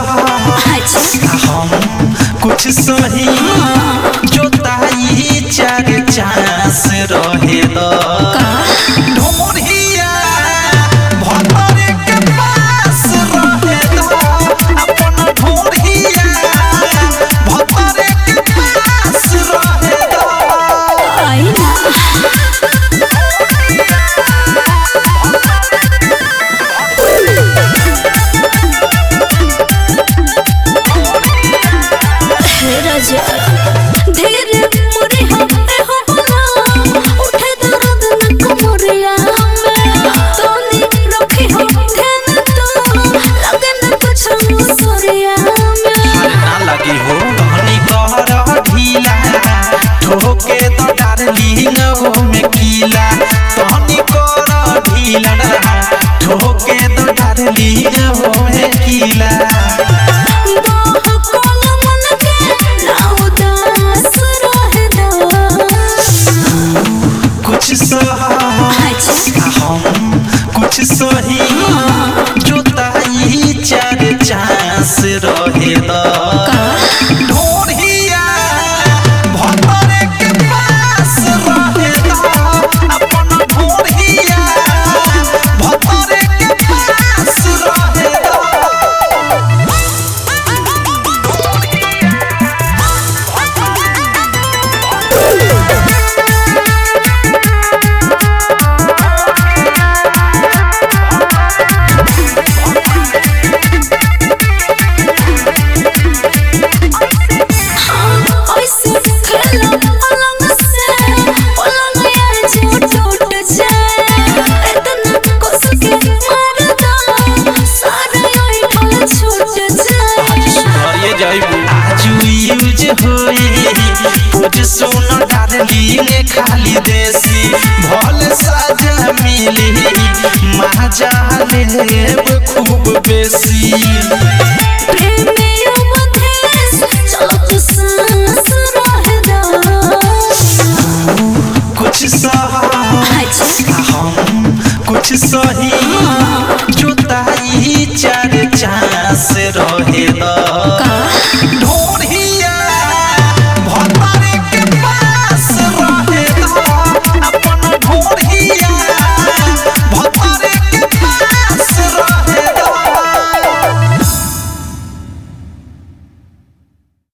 हम कुछ सही जोताई चार चांस रहे दो ढोरिया भतरे के पास रहे दो अपन ढोरिया भतरे के पास रहे दो धीरे मुरी हमरे हो ना उठे दर्द न कमरिया में तोनी रखी हो ध्यान तो लगे न कुछ मुसरिया में ना लगी हो कहनी कहर ढीला ठोके तो डार्लिंग हो में कीला कहनी कहर ढीला ठोके तो डार्लिंग हो में कीला हम कुछ सही जोताई चार चांस रहे दो ढोरिया भतरे के पास रहे दो अपन ढोरिया भतरे के पास रहे दो सोना डार्लिंग खाली देसी भल साजा मिली मजा लेब खूब बेसी प्रेमियों मधेस चलो तू सांस रहे दो कुछ हम कुछ सही जोताई चार चांस रहे दो